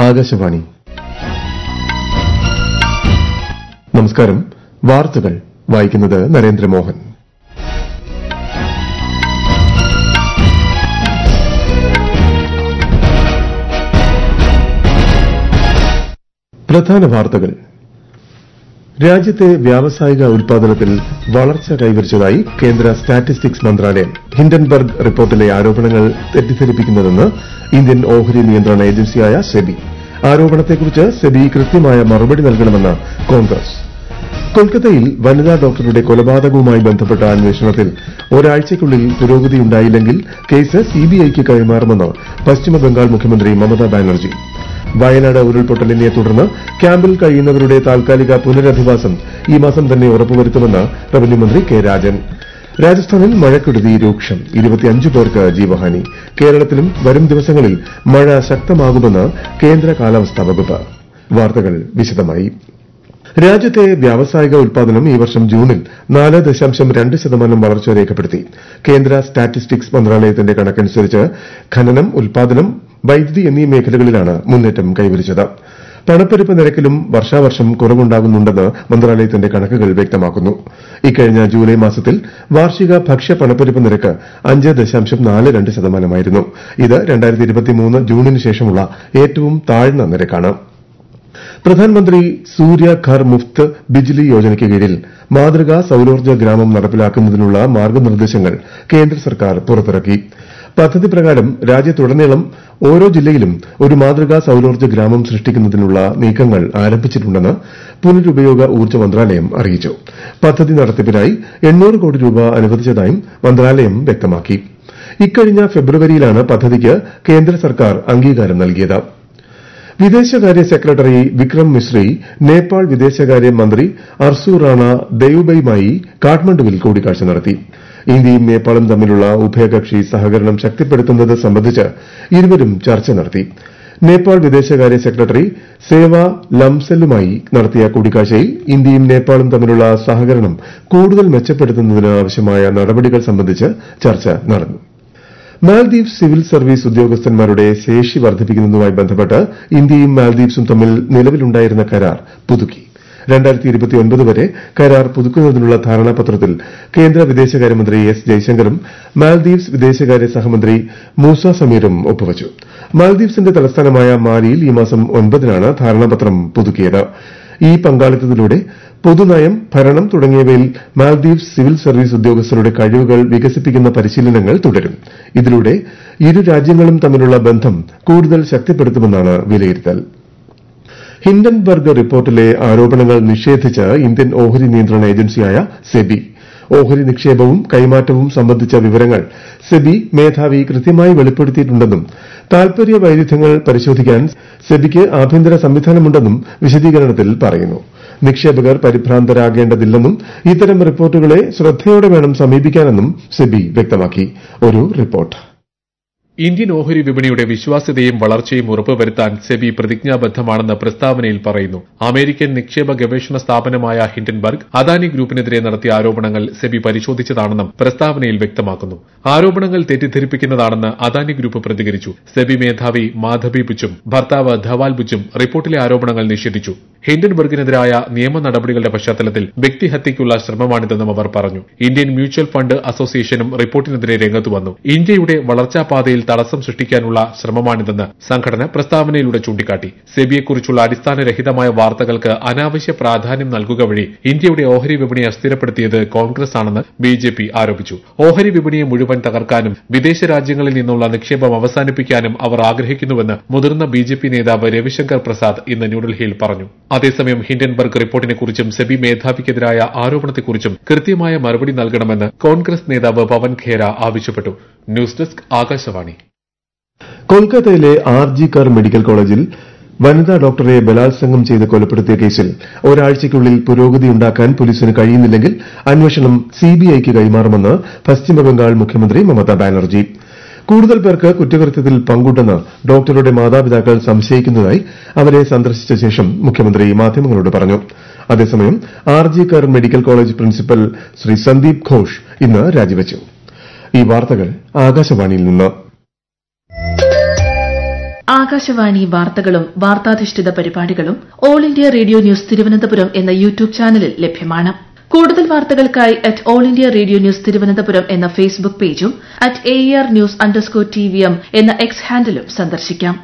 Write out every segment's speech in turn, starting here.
ആകാശവാണി. നമസ്കാരം. വാർത്തകൾ വായിക്കുന്നത് നരേന്ദ്രമോഹൻ. പ്രധാന വാർത്തകൾ. രാജ്യത്തെ വ്യാവസായിക ഉൽപാദനത്തിൽ വളർച്ച കൈവരിച്ചതായി കേന്ദ്ര സ്റ്റാറ്റിസ്റ്റിക്സ് മന്ത്രാലയം. ഹിൻഡൻബർഗ് റിപ്പോർട്ടിലെ ആരോപണങ്ങൾ തെറ്റിദ്ധരിപ്പിക്കുന്നതെന്ന് ഇന്ത്യൻ ഓഹരി നിയന്ത്രണ ഏജൻസിയായ സെബി. ആരോപണത്തെക്കുറിച്ച് സെബി കൃത്യമായ മറുപടി നൽകണമെന്ന് കോൺഗ്രസ്. കൊൽക്കത്തയിൽ വനിതാ ഡോക്ടറുടെ കൊലപാതകവുമായി ബന്ധപ്പെട്ട അന്വേഷണത്തിൽ ഒരാഴ്ചയ്ക്കുള്ളിൽ പുരോഗതിയുണ്ടായില്ലെങ്കിൽ കേസ് സിബിഐക്ക് കൈമാറുമെന്ന് പശ്ചിമബംഗാൾ മുഖ്യമന്ത്രി മമതാ ബാനർജി. വയനാട് ഉരുൾപൊട്ടലിനെ തുടർന്ന് ക്യാമ്പിൽ കഴിയുന്നവരുടെ താൽക്കാലിക പുനരധിവാസം ഈ മാസം തന്നെ ഉറപ്പുവരുത്തുമെന്ന് റവന്യൂ മന്ത്രി കെ രാജൻ. രാജസ്ഥാനിൽ മഴക്കെടുതി രൂക്ഷം. 25 പേർക്ക് ജീവഹാനി. കേരളത്തിലും വരും ദിവസങ്ങളിൽ മഴ ശക്തമാകുമെന്ന് കേന്ദ്ര കാലാവസ്ഥാ വകുപ്പ്. വാർത്തകൾ വിശദമായി. രാജ്യത്തെ വ്യാവസായിക ഉൽപാദനം ഈ വർഷം ജൂണിൽ 4.2% വളർച്ച രേഖപ്പെടുത്തി. കേന്ദ്ര സ്റ്റാറ്റിസ്റ്റിക്സ് മന്ത്രാലയത്തിന്റെ കണക്കനുസരിച്ച് ഖനനം, ഉൽപാദനം, വൈദ്യുതി എന്നീ മേഖലകളിലാണ് മുന്നേറ്റം കൈവരിച്ചത്. പണപ്പെരുപ്പ നിരക്കിലും വർഷാവർഷം കുറവുണ്ടാകുന്നുണ്ടെന്ന് മന്ത്രാലയത്തിന്റെ കണക്കുകൾ വ്യക്തമാക്കുന്നു. ഇക്കഴിഞ്ഞ ജൂലൈ മാസത്തിൽ വാർഷിക ഭക്ഷ്യ പണപ്പെരുപ്പ നിരക്ക് 5.42%. ഇത് 2023 ജൂണിന് ശേഷമുള്ള ഏറ്റവും താഴ്ന്ന നിരക്കാണ്. പ്രധാനമന്ത്രി സൂര്യ ഘർ മുഫ്ത് ബിജ്ലി യോജനയ്ക്ക് കീഴിൽ മാതൃകാ സൌരോർജ്ജ ഗ്രാമം നടപ്പിലാക്കുന്നതിനുള്ള മാർഗ്ഗനിർദ്ദേശങ്ങൾ കേന്ദ്ര സർക്കാർ പുറത്തിറക്കി. പദ്ധതി പ്രകാരം രാജ്യത്തുടനീളം ഓരോ ജില്ലയിലും ഒരു മാതൃകാ സൌരോർജ്ജ ഗ്രാമം സൃഷ്ടിക്കുന്നതിനുള്ള നീക്കങ്ങൾ ആരംഭിച്ചിട്ടുണ്ടെന്ന് പുനരുപയോഗ ഊർജ്ജ മന്ത്രാലയം അറിയിച്ചു. പദ്ധതി നടത്തിപ്പിനായി 800 കോടി രൂപ അനുവദിച്ചതായും മന്ത്രാലയം വ്യക്തമാക്കി. ഇക്കഴിഞ്ഞ ഫെബ്രുവരിയിലാണ് പദ്ധതിക്ക് കേന്ദ്ര സർക്കാർ അംഗീകാരം നൽകിയത്. വിദേശകാര്യ സെക്രട്ടറി വിക്രം മിശ്രി നേപ്പാൾ വിദേശകാര്യ മന്ത്രി അർസു റാണ ദെയുബയുമായി കാഠ്മണ്ഡുവിൽ കൂടിക്കാഴ്ച നടത്തി. ഇന്ത്യയും നേപ്പാളും തമ്മിലുള്ള ഉഭയകക്ഷി സഹകരണം ശക്തിപ്പെടുത്തുന്നത് സംബന്ധിച്ച് ഇരുവരും ചർച്ച നടത്തി. നേപ്പാൾ വിദേശകാര്യ സെക്രട്ടറി സേവ ലംസലുമായി നടത്തിയ കൂടിക്കാഴ്ചയിൽ ഇന്ത്യയും നേപ്പാളും തമ്മിലുള്ള സഹകരണം കൂടുതൽ മെച്ചപ്പെടുത്തുന്നതിന് ആവശ്യമായ നടപടികൾ സംബന്ധിച്ച് ചർച്ച നടന്നു. മാൽദ്വീപ്സ് സിവിൽ സർവീസ് ഉദ്യോഗസ്ഥന്മാരുടെ ശേഷി വർദ്ധിപ്പിക്കുന്നതുമായി ബന്ധപ്പെട്ട് ഇന്ത്യയും മാൽദ്വീപ്സും തമ്മിൽ നിലവിലുണ്ടായിരുന്ന കരാർ പുതുക്കി. 2029 വരെ കരാർ പുതുക്കുന്നതിനുള്ള ധാരണാപത്രത്തിൽ കേന്ദ്ര വിദേശകാര്യമന്ത്രി എസ് ജയശങ്കറും മാൽദ്വീപ്സ് വിദേശകാര്യ സഹമന്ത്രി മൂസ സമീറും ഒപ്പുവച്ചു. മാൽദ്വീപ്സിന്റെ തലസ്ഥാനമായ മാലിയിൽ ഈ മാസം 9-നാണ് ധാരണാപത്രം പുതുക്കിയത്. ഈ പങ്കാളിത്തത്തിലൂടെ പൊതുനയം, ഭരണം തുടങ്ങിയവയിൽ മാൽദ്വീപ്സ് സിവിൽ സർവീസ് ഉദ്യോഗസ്ഥരുടെ കഴിവുകൾ വികസിപ്പിക്കുന്ന പരിശീലനങ്ങൾ തുടരും. ഇതിലൂടെ ഇരു രാജ്യങ്ങളും തമ്മിലുള്ള ബന്ധം കൂടുതൽ ശക്തിപ്പെടുത്തുമെന്നാണ് വിലയിരുത്തൽ. ഹിൻഡൻബർഗ് റിപ്പോർട്ടിലെ ആരോപണങ്ങൾ നിഷേധിച്ച് ഇന്ത്യൻ ഓഹരി നിയന്ത്രണ ഏജൻസിയായ സെബി. ഓഹരി നിക്ഷേപവും കൈമാറ്റവും സംബന്ധിച്ച വിവരങ്ങൾ സെബി മേധാവി കൃത്യമായി വെളിപ്പെടുത്തിയിട്ടുണ്ടെന്നും താൽപര്യ വൈരുദ്ധ്യങ്ങൾ പരിശോധിക്കാൻ സെബിക്ക് ആഭ്യന്തര സംവിധാനമുണ്ടെന്നും വിശദീകരണത്തിൽ പറയുന്നു. നിക്ഷേപകർ പരിഭ്രാന്തരാകേണ്ടതില്ലെന്നും ഇത്തരം റിപ്പോർട്ടുകളെ ശ്രദ്ധയോടെ വേണം സമീപിക്കാനെന്നും സെബി വ്യക്തമാക്കി. ഒരു റിപ്പോർട്ട്. ഇന്ത്യൻ ഓഹരി വിപണിയുടെ വിശ്വാസ്യതയും വളർച്ചയും ഉറപ്പുവരുത്താൻ സെബി പ്രതിജ്ഞാബദ്ധമാണെന്ന് പ്രസ്താവനയിൽ പറയുന്നു. അമേരിക്കൻ നിക്ഷേപ ഗവേഷണ സ്ഥാപനമായ ഹിൻഡൻബർഗ് അദാനി ഗ്രൂപ്പിനെതിരെ നടത്തിയ ആരോപണങ്ങൾ സെബി പരിശോധിച്ചതാണെന്നും പ്രസ്താവനയിൽ വ്യക്തമാക്കുന്നു. ആരോപണങ്ങൾ തെറ്റിദ്ധരിപ്പിക്കുന്നതാണെന്ന് അദാനി ഗ്രൂപ്പ് പ്രതികരിച്ചു. സെബി മേധാവി മാധബി ബുച്ചും ഭർത്താവ് ധവാൽ ബുച്ചും റിപ്പോർട്ടിലെ ആരോപണങ്ങൾ നിഷേധിച്ചു. ഹിൻഡൻബർഗിനെതിരായ നിയമ നടപടികളുടെ പശ്ചാത്തലത്തിൽ വ്യക്തിഹത്യയ്ക്കുള്ള ശ്രമമാണിതെന്നും അവർ പറഞ്ഞു. ഇന്ത്യൻ മ്യൂച്വൽ ഫണ്ട് അസോസിയേഷനും റിപ്പോർട്ടിനെതിരെ രംഗത്തു വന്നു. ഇന്ത്യയുടെ വളർച്ചാപാതയിൽ തടസ്സം സൃഷ്ടിക്കാനുള്ള ശ്രമമാണിതെന്ന് സംഘടന പ്രസ്താവനയിലൂടെ ചൂണ്ടിക്കാട്ടി. സെബിയെക്കുറിച്ചുള്ള അടിസ്ഥാനരഹിതമായ വാർത്തകൾക്ക് അനാവശ്യ പ്രാധാന്യം നൽകുക വഴി ഇന്ത്യയുടെ ഓഹരി വിപണിയെ അസ്ഥിരപ്പെടുത്തിയത് കോൺഗ്രസ് ആണെന്ന് ബിജെപി ആരോപിച്ചു. ഓഹരി വിപണിയെ മുഴുവൻ തകർക്കാനും വിദേശ രാജ്യങ്ങളിൽ നിന്നുള്ള നിക്ഷേപം അവസാനിപ്പിക്കാനും അവർ ആഗ്രഹിക്കുന്നുവെന്ന് മുതിർന്ന ബിജെപി നേതാവ് രവിശങ്കർ പ്രസാദ് ഇന്ന് ന്യൂഡൽഹിയിൽ പറഞ്ഞു. അതേസമയം ഹിൻഡൻബർഗ് റിപ്പോർട്ടിനെക്കുറിച്ചും സെബി മേധാവിക്കെതിരായ ആരോപണത്തെക്കുറിച്ചും കൃത്യമായ മറുപടി നൽകണമെന്ന് കോൺഗ്രസ് നേതാവ് പവൻ ഖേര ആവശ്യപ്പെട്ടു. News desk Akashvani. കൊൽക്കത്തയിലെ ആർജി കർ മെഡിക്കൽ കോളേജിൽ വനിതാ ഡോക്ടറെ ബലാത്സംഗം ചെയ്ത് കൊലപ്പെടുത്തിയ കേസിൽ ഒരാഴ്ചയ്ക്കുള്ളിൽ പുരോഗതിയുണ്ടാക്കാൻ പോലീസിന് കഴിയുന്നില്ലെങ്കിൽ അന്വേഷണം സിബിഐക്ക് കൈമാറുമെന്ന് പശ്ചിമബംഗാൾ മുഖ്യമന്ത്രി മമതാ ബാനർജി. കൂടുതൽ പേർക്ക് കുറ്റകൃത്യത്തിൽ പങ്കുണ്ടെന്ന് ഡോക്ടറുടെ മാതാപിതാക്കൾ സംശയിക്കുന്നതായി അവരെ സന്ദർശിച്ച ശേഷം മുഖ്യമന്ത്രി മാധ്യമങ്ങളോട് പറഞ്ഞു. അതേസമയം RG Kar medical college principal Shri Sandip Ghosh ഇന്ന് രാജിവച്ചു. ഈ വാർത്തകൾ ആകാശവാണിയിൽ നിന്ന്. ആകാശവാണി വാർത്തകളും വാർത്താധിഷ്ഠിത പരിപാടികളും All India Radio news Thiruvananthapuram എന്ന യൂട്യൂബ് ചാനലിൽ ലഭ്യമാണ്. കൂടുതൽ വാർത്തകൾക്കായി All India Radio news Thiruvananthapuram എന്ന ഫേസ്ബുക്ക് പേജും @ARnews_TVM എന്ന എക്സ് ഹാൻഡിലും സന്ദർശിക്കാം.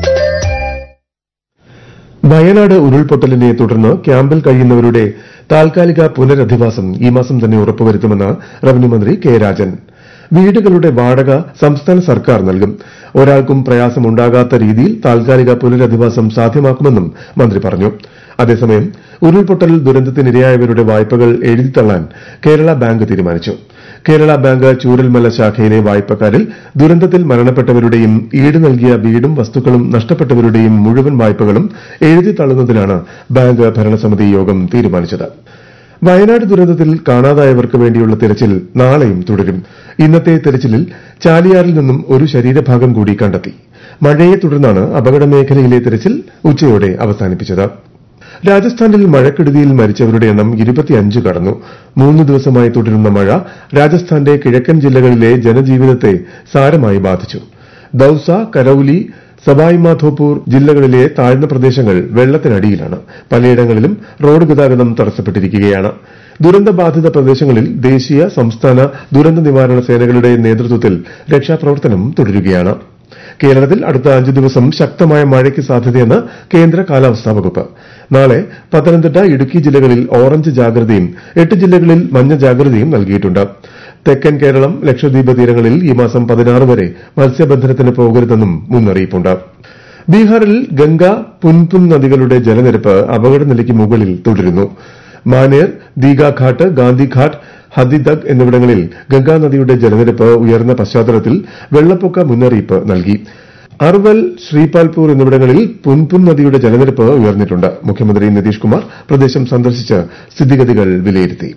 വയനാട് ഉരുൾപൊട്ടലിനെ തുടർന്ന് ക്യാമ്പിൽ കഴിയുന്നവരുടെ താൽക്കാലിക പുനരധിവാസം ഈ മാസം തന്നെ ഉറപ്പുവരുത്തുമെന്ന് റവന്യൂ മന്ത്രി കെ രാജൻ. വീടുകളുടെ വാടക സംസ്ഥാന സർക്കാർ നൽകും. ഒരാൾക്കും പ്രയാസമുണ്ടാകാത്ത രീതിയിൽ താൽക്കാലിക പുനരധിവാസം സാധ്യമാക്കുമെന്നും മന്ത്രി പറഞ്ഞു. അതേസമയം ഉരുൾപൊട്ടൽ ദുരന്തത്തിനിരയായവരുടെ വായ്പകൾ എഴുതിത്തള്ളാൻ കേരള ബാങ്ക് തീരുമാനിച്ചു. കേരള ബാങ്ക് ചൂരൽമല ശാഖയിലെ വായ്പക്കാരിൽ ദുരന്തത്തിൽ മരണപ്പെട്ടവരുടെയും ഈട് നൽകിയ വീടും വസ്തുക്കളും നഷ്ടപ്പെട്ടവരുടെയും മുഴുവൻ വായ്പകളും എഴുതിത്തള്ളുന്നതിനാണ് ബാങ്ക് ഭരണസമിതി യോഗം തീരുമാനിച്ചത്. വയനാട് ദുരന്തത്തിൽ കാണാതായവർക്ക് വേണ്ടിയുള്ള തിരച്ചിൽ നാളെയും തുടരും. ഇന്നത്തെ തിരച്ചിലിൽ ചാലിയാറിൽ നിന്നും ഒരു ശരീരഭാഗം കൂടി കണ്ടെത്തി. മഴയെ തുടർന്നാണ് അപകടമേഖലയിലെ തിരച്ചിൽ ഉച്ചയോടെ അവസാനിപ്പിച്ചത്. രാജസ്ഥാനിൽ മഴക്കെടുതിയിൽ മരിച്ചവരുടെ എണ്ണം 25 കടന്നു. 3 ദിവസമായി തുടരുന്ന മഴ രാജസ്ഥാന്റെ കിഴക്കൻ ജില്ലകളിലെ ജനജീവിതത്തെ സാരമായി ബാധിച്ചു. ദൌസ, കരൌലി, സവായ് മാധോപൂർ ജില്ലകളിലെ താഴ്ന്ന പ്രദേശങ്ങൾ വെള്ളത്തിനടിയിലാണ്. പലയിടങ്ങളിലും റോഡ് ഗതാഗതം തടസ്സപ്പെട്ടിരിക്കുകയാണ്. ദുരന്തബാധിത പ്രദേശങ്ങളിൽ ദേശീയ, സംസ്ഥാന ദുരന്ത നിവാരണ സേനകളുടെ നേതൃത്വത്തിൽ രക്ഷാപ്രവർത്തനം തുടരുകയാണ്. കേരളത്തിൽ അടുത്ത 5 ദിവസം ശക്തമായ മഴയ്ക്ക് സാധ്യതയെന്ന് കേന്ദ്ര കാലാവസ്ഥാ വകുപ്പ്. നാളെ പത്തനംതിട്ട, ഇടുക്കി ജില്ലകളിൽ ഓറഞ്ച് ജാഗ്രതയും 8 ജില്ലകളിൽ മഞ്ഞ ജാഗ്രതയും നൽകിയിട്ടുണ്ട്. തെക്കൻ കേരളം, ലക്ഷദ്വീപ് തീരങ്ങളിൽ ഈ മാസം 16 വരെ മത്സ്യബന്ധനത്തിന് പോകരുതെന്നും മുന്നറിയിപ്പുണ്ട്. ബീഹാറിൽ ഗംഗ, പുൻപുൻ നദികളുടെ ജലനിരപ്പ് അപകടനിലയ്ക്ക് മുകളിൽ തുടരുന്നു. മാനേർ, ദീഘാഘാട്ട്, ഗാന്ധിഘാട്ട്, ഹദിദഗ് എന്നിവിടങ്ങളിൽ ഗംഗാനദിയുടെ ജലനിരപ്പ് ഉയർന്ന പശ്ചാത്തലത്തിൽ വെള്ളപ്പൊക്ക മുന്നറിയിപ്പ് നൽകി. അർവൽ, ശ്രീപാൽപൂർ എന്നിവിടങ്ങളിൽ പുൻപുൻ നദിയുടെ ജലനിരപ്പ് ഉയർന്നിട്ടുണ്ട്. മുഖ്യമന്ത്രി നിതീഷ് കുമാർ പ്രദേശം സന്ദർശിച്ച് സ്ഥിതിഗതികൾ വിലയിരുത്തി.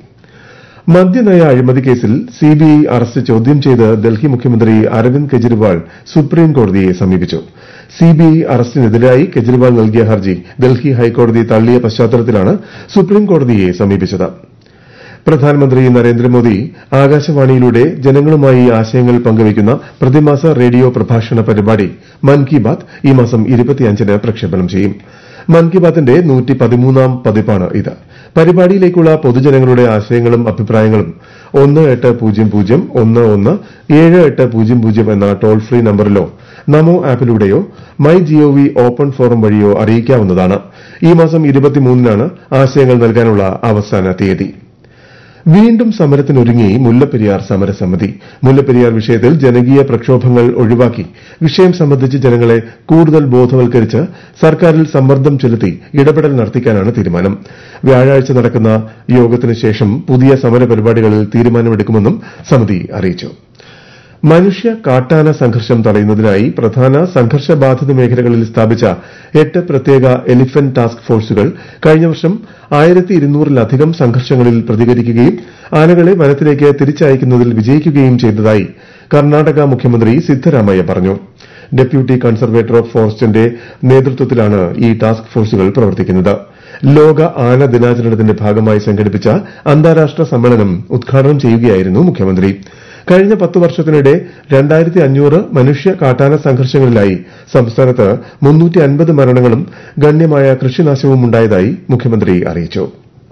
മദ്യനയ അഴിമതി കേസിൽ സിബിഐ അറസ്റ്റ് ചോദ്യം ചെയ്ത് ഡൽഹി മുഖ്യമന്ത്രി അരവിന്ദ് കെജ്രിവാൾ സുപ്രീം കോടതിയെ സമീപിച്ചു. സിബിഐ അറസ്റ്റിനെതിരായി കെജ്രിവാൾ നൽകിയ ഹർജി ഡൽഹി ഹൈക്കോടതി തള്ളിയ പശ്ചാത്തലത്തിലാണ് സുപ്രീം കോടതിയെ സമീപിച്ചത്. പ്രധാനമന്ത്രി നരേന്ദ്രമോദി ആകാശവാണിയിലൂടെ ജനങ്ങളുമായി ആശയങ്ങൾ പങ്കുവയ്ക്കുന്ന പ്രതിമാസ റേഡിയോ പ്രഭാഷണ പരിപാടി മൻ കി ബാത് ഈ മാസം 25-ന് പ്രക്ഷേപണം ചെയ്യും. മൻ കി ബാത്തിന്റെ 113ാം പതിപ്പാണ് ഇത്. പരിപാടിയിലേക്കുള്ള പൊതുജനങ്ങളുടെ ആശയങ്ങളും അഭിപ്രായങ്ങളും 1800117800 എന്ന ടോൾ ഫ്രീ നമ്പറിലോ നമോ ആപ്പിലൂടെയോ മൈ ജിഒവി ഓപ്പൺ ഫോറം വഴിയോ അറിയിക്കാവുന്നതാണ്. ഈ മാസം 23-നാണ് ആശയങ്ങൾ നൽകാനുള്ള അവസാന തീയതി. വീണ്ടും സമരത്തിനൊരുങ്ങി മുല്ലപ്പെരിയാർ സമരസമിതി. മുല്ലപ്പെരിയാർ വിഷയത്തിൽ ജനകീയ പ്രക്ഷോഭങ്ങൾ ഒഴിവാക്കി വിഷയം സംബന്ധിച്ച് ജനങ്ങളെ കൂടുതൽ ബോധവൽക്കരിച്ച് സർക്കാരിൽ സമ്മർദ്ദം ചെലുത്തി ഇടപെടൽ നടത്തിക്കാനാണ് തീരുമാനം. വ്യാഴാഴ്ച നടക്കുന്ന യോഗത്തിന് ശേഷം പുതിയ സമരപരിപാടികളിൽ തീരുമാനമെടുക്കുമെന്നും സമിതി അറിയിച്ചു. മനുഷ്യ കാട്ടാന സംഘർഷം തടയുന്നതിനായി പ്രധാന സംഘർഷബാധിത മേഖലകളിൽ സ്ഥാപിച്ച 8 പ്രത്യേക എലിഫന്റ് ടാസ്ക് ഫോഴ്സുകൾ കഴിഞ്ഞ വർഷം 1200-ലധികം സംഘർഷങ്ങളിൽ പ്രതികരിക്കുകയും ആനകളെ വനത്തിലേക്ക് തിരിച്ചയക്കുന്നതിൽ വിജയിക്കുകയും ചെയ്തതായി കർണാടക മുഖ്യമന്ത്രി സിദ്ധരാമയ്യ പറഞ്ഞു. ഡെപ്യൂട്ടി കൺസർവേറ്റർ ഓഫ് ഫോറസ്റ്റിന്റെ നേതൃത്വത്തിലാണ് ഈ ടാസ്ക് ഫോഴ്സുകൾ പ്രവർത്തിക്കുന്നത്. ലോക ആന ദിനാചരണത്തിന്റെ ഭാഗമായി സംഘടിപ്പിച്ച അന്താരാഷ്ട്ര സമ്മേളനം ഉദ്ഘാടനം ചെയ്യുകയായിരുന്നു മുഖ്യമന്ത്രി. കഴിഞ്ഞ 10 വർഷത്തിനിടെ 2500 മനുഷ്യ കാട്ടാന സംഘർഷങ്ങളിലായി സംസ്ഥാനത്ത് 350 മരണങ്ങളും ഗണ്യമായ കൃഷിനാശവും ഉണ്ടായതായി മുഖ്യമന്ത്രി അറിയിച്ചു.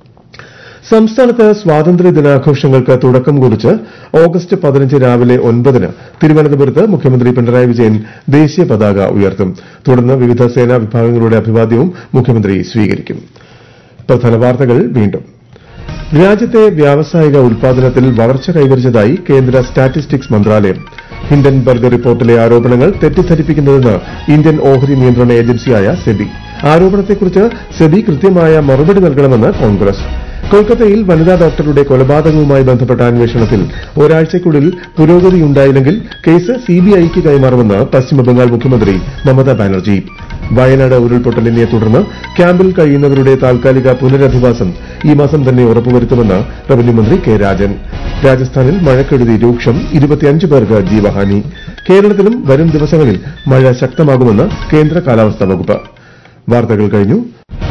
സംസ്ഥാനത്ത് സ്വാതന്ത്ര്യ ദിനാഘോഷങ്ങൾക്ക് തുടക്കം കുറിച്ച് ഓഗസ്റ്റ് 15 രാവിലെ 9-ന് തിരുവനന്തപുരത്ത് മുഖ്യമന്ത്രി പിണറായി വിജയൻ ദേശീയ പതാക ഉയർത്തും. തുടർന്ന് വിവിധ സേനാ വിഭാഗങ്ങളുടെ അഭിവാദ്യവും മുഖ്യമന്ത്രി സ്വീകരിക്കും. പ്രധാന വാർത്തകൾ വീണ്ടും. രാജ്യത്തെ വ്യാവസായിക ഉൽപാദനത്തിൽ വളർച്ച കൈവരിച്ചതായി കേന്ദ്ര സ്റ്റാറ്റിസ്റ്റിക്സ് മന്ത്രാലയം. ഹിൻഡൻബർഗ് റിപ്പോർട്ടിലെ ആരോപണങ്ങൾ തെറ്റിദ്ധരിപ്പിക്കുന്നതെന്ന് ഇന്ത്യൻ ഓഹരി നിയന്ത്രണ ഏജൻസിയായ സെബി. ആരോപണത്തെക്കുറിച്ച് സെബി കൃത്യമായ മറുപടി നൽകണമെന്ന് കോൺഗ്രസ്. കൊൽക്കത്തയിൽ വനിതാ ഡോക്ടറുടെ കൊലപാതകവുമായി ബന്ധപ്പെട്ട അന്വേഷണത്തിൽ ഒരാഴ്ചയ്ക്കുള്ളിൽ പുരോഗതിയുണ്ടായില്ലെങ്കിൽ കേസ് സിബിഐക്ക് കൈമാറുമെന്ന് പശ്ചിമബംഗാൾ മുഖ്യമന്ത്രി മമതാ ബാനർജി. വയനാട് ഉരുൾപൊട്ടലിനെ തുടർന്ന് ക്യാമ്പിൽ കഴിയുന്നവരുടെ താൽക്കാലിക പുനരധിവാസം ഈ മാസം തന്നെ ഉറപ്പുവരുത്തുമെന്ന് റവന്യൂ മന്ത്രി കെ രാജൻ. രാജസ്ഥാനിൽ മഴക്കെടുതി രൂക്ഷം, 25 പേർക്ക് ജീവഹാനി. കേരളത്തിലും വരും ദിവസങ്ങളിൽ മഴ ശക്തമാകുമെന്ന് കേന്ദ്ര കാലാവസ്ഥാ വകുപ്പ്. വാർത്തകൾ കഴിഞ്ഞു.